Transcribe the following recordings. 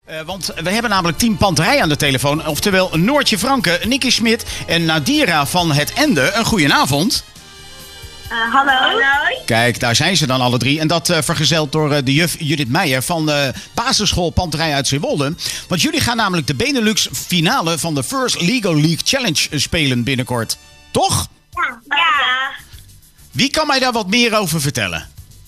Want we hebben namelijk Team Panterij aan de telefoon. Oftewel Noortje Franke, Nicky Smit en Nadira van Het Ende. Een goedenavond. Hallo. Kijk, daar zijn ze dan alle drie. En dat vergezeld door de juf Judith Meijer van de basisschool Panterij uit Zeewolde. Want jullie gaan namelijk de Benelux finale van de First Lego League Challenge spelen binnenkort. Toch? Ja. Wie kan mij daar wat meer over vertellen?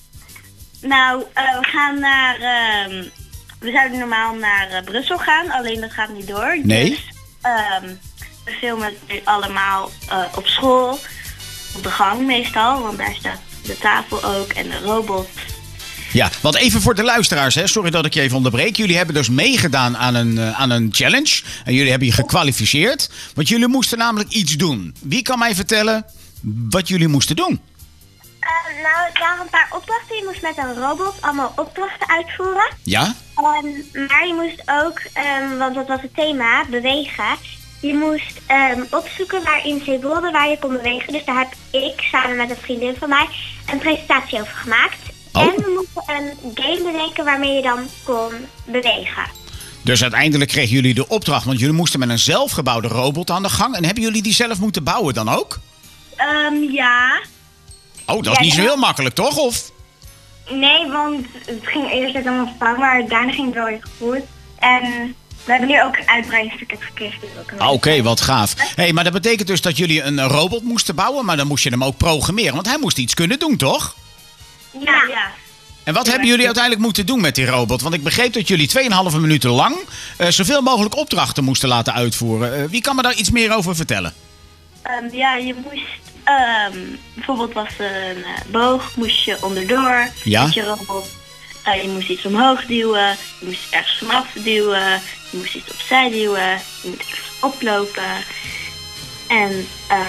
Nou, we gaan naar... we zouden normaal naar Brussel gaan, alleen dat gaat niet door. Nee? Dus, we filmen het nu allemaal op school. Op de gang meestal, want daar staat de tafel ook en de robot. Ja, want even voor de luisteraars, hè. Sorry dat ik je even onderbreek. Jullie hebben dus meegedaan aan een challenge. En jullie hebben je gekwalificeerd. Want jullie moesten namelijk iets doen. Wie kan mij vertellen wat jullie moesten doen? Nou, het waren een paar opdrachten. Je moest met een robot allemaal opdrachten uitvoeren. Ja? Maar je moest ook, want dat was het thema, bewegen. Je moest opzoeken waar in Zeewolde waar je kon bewegen. Dus daar heb ik samen met een vriendin van mij een presentatie over gemaakt. Oh. En we moesten een game bedenken waarmee je dan kon bewegen. Dus uiteindelijk kregen jullie de opdracht. Want jullie moesten met een zelfgebouwde robot aan de gang. En hebben jullie die zelf moeten bouwen dan ook? Ja. Oh, dat is niet zo heel makkelijk, toch? Of? Nee, want het ging eerst allemaal fout, maar daarna ging het wel weer goed. En we hebben nu ook een uitbreidingspakket gekregen. Oké, wat gaaf. Hey, maar dat betekent dus dat jullie een robot moesten bouwen, maar dan moest je hem ook programmeren. Want hij moest iets kunnen doen, toch? Ja. En wat hebben jullie uiteindelijk moeten doen met die robot? Want ik begreep dat jullie 2,5 minuten lang zoveel mogelijk opdrachten moesten laten uitvoeren. Wie kan me daar iets meer over vertellen? Ja, je moest... bijvoorbeeld was een boog, moest je onderdoor met je robot. Je moest iets omhoog duwen, je moest ergens vanaf duwen, je moest iets opzij duwen, je moet ergens oplopen. En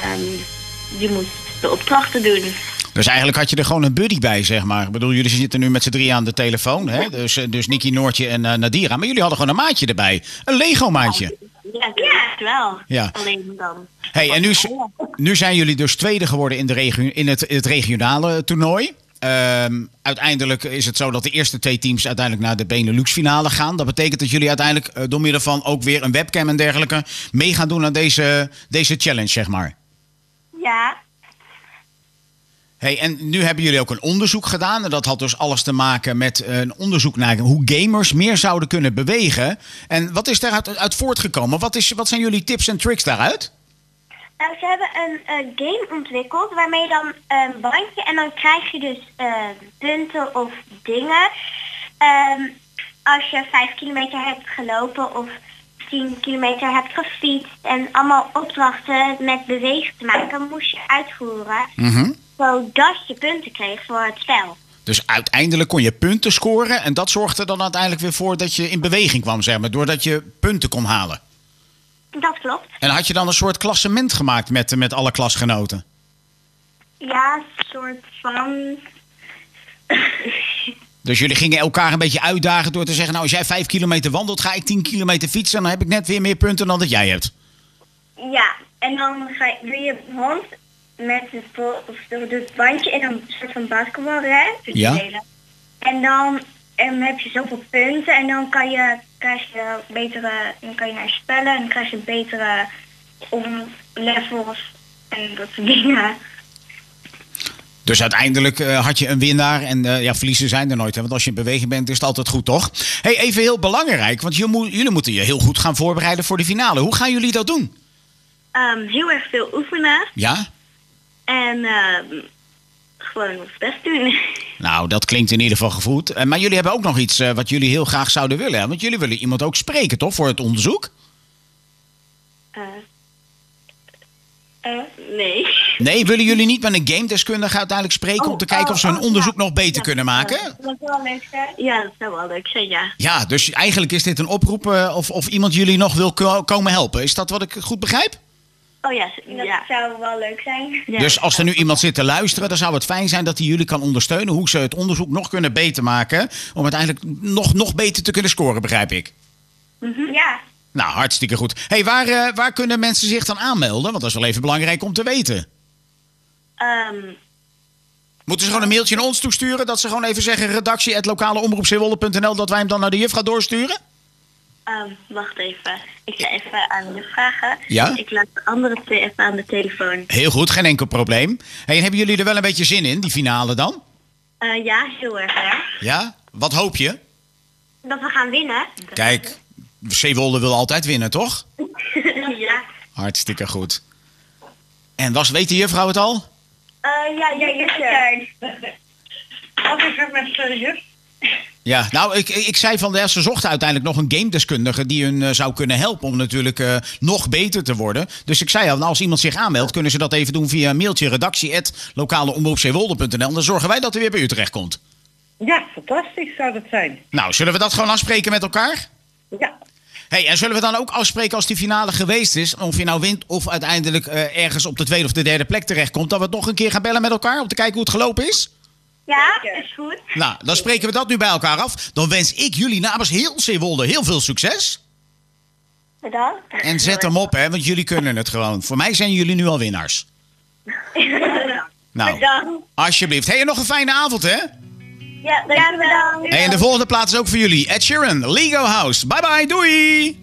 je moest de opdrachten doen. Dus eigenlijk had je er gewoon een buddy bij, zeg maar. Ik bedoel, jullie zitten nu met z'n drie aan de telefoon, hè? Dus Nicky, Noortje en Nadira. Maar jullie hadden gewoon een maatje erbij. Een Lego-maatje. Ja, wel. Ja. Alleen dan. Hey, en nu zijn jullie dus tweede geworden in het regionale toernooi. Uiteindelijk is het zo dat de eerste twee teams uiteindelijk naar de Benelux-finale gaan. Dat betekent dat jullie uiteindelijk door middel van ook weer een webcam en dergelijke mee gaan doen aan deze challenge, zeg maar. Ja. Hey, en nu hebben jullie ook een onderzoek gedaan. En dat had dus alles te maken met een onderzoek naar hoe gamers meer zouden kunnen bewegen. En wat is daaruit uit voortgekomen? Wat zijn jullie tips en tricks daaruit? Nou, ze hebben een game ontwikkeld waarmee je dan een bandje en dan krijg je dus punten of dingen. Als je 5 kilometer hebt gelopen of 10 kilometer hebt gefietst en allemaal opdrachten met bewegen te maken, moest je uitvoeren. Zodat je punten kreeg voor het spel. Dus uiteindelijk kon je punten scoren en dat zorgde er dan uiteindelijk weer voor dat je in beweging kwam, zeg maar, doordat je punten kon halen. Dat klopt. En had je dan een soort klassement gemaakt met alle klasgenoten? Ja, soort van. Dus jullie gingen elkaar een beetje uitdagen door te zeggen, nou, als jij 5 kilometer wandelt, ga ik 10 kilometer fietsen en dan heb ik net weer meer punten dan dat jij hebt. Ja, en dan doe je hand met het bandje en dan een soort van basketbal, hè? Ja. En dan heb je zoveel punten en dan krijg je betere, dan kan je naar spellen en dan krijg je betere levels en dat soort dingen. Dus uiteindelijk had je een winnaar en verliezen zijn er nooit. Hè? Want als je in beweging bent is het altijd goed, toch? Hey, even heel belangrijk, want jullie moeten je heel goed gaan voorbereiden voor de finale. Hoe gaan jullie dat doen? Heel erg veel oefenen. Ja? En gewoon ons best doen. Nou, dat klinkt in ieder geval goed. Maar jullie hebben ook nog iets wat jullie heel graag zouden willen. Hè? Want jullie willen iemand ook spreken, toch? Voor het onderzoek? Nee. Nee, willen jullie niet met een game-deskundige uiteindelijk spreken om te kijken of ze hun onderzoek nog beter kunnen maken? Dat zou wel leuk zijn. Ja, dat zou wel leuk zijn, ja. Ja, dus eigenlijk is dit een oproep of iemand jullie nog wil komen helpen. Is dat wat ik goed begrijp? Oh ja, dat zou wel leuk zijn. Ja, dus als er nu iemand zit te luisteren, dan zou het fijn zijn dat hij jullie kan ondersteunen. Hoe ze het onderzoek nog kunnen beter maken. Om uiteindelijk nog beter te kunnen scoren, begrijp ik. Ja. Nou, hartstikke goed. Hey, waar kunnen mensen zich dan aanmelden? Want dat is wel even belangrijk om te weten. Moeten ze gewoon een mailtje naar ons toesturen? Dat ze gewoon even zeggen redactie@lokaleomroepzeewolde.nl, dat wij hem dan naar de juf gaan doorsturen? Wacht even. Ik ga even aan je vragen. Ja? Ik laat de andere twee even aan de telefoon. Heel goed, geen enkel probleem. Hey, en hebben jullie er wel een beetje zin in, die finale dan? Ja, heel erg hè. Ja? Wat hoop je? Dat we gaan winnen. Kijk, Zeewolde wil altijd winnen, toch? Ja. Hartstikke goed. En weet de juffrouw het al? Ja, je Wat is er met juf? Ja, nou, ik zei ze zochten uiteindelijk nog een gamedeskundige die hun zou kunnen helpen om natuurlijk nog beter te worden. Dus ik zei al, als iemand zich aanmeldt, kunnen ze dat even doen via een mailtje redactie@lokaleomroepzeewolde.nl. Dan zorgen wij dat hij weer bij u terecht komt. Ja, fantastisch zou dat zijn. Nou, zullen we dat gewoon afspreken met elkaar? Ja. Hey, en zullen we dan ook afspreken als die finale geweest is, of je nou wint of uiteindelijk ergens op de tweede of de derde plek terechtkomt, dat we het nog een keer gaan bellen met elkaar om te kijken hoe het gelopen is? Ja, is goed. Nou, dan spreken we dat nu bij elkaar af. Dan wens ik jullie namens heel Zeewolde heel veel succes. Bedankt. En zet hem op, hè, want jullie kunnen het gewoon. Voor mij zijn jullie nu al winnaars. Nou, Bedankt. alsjeblieft. Hey, en nog een fijne avond, hè? Ja, bedankt. Hey, en de volgende plaat is ook voor jullie. Ed Sheeran, Lego House. Bye bye, doei!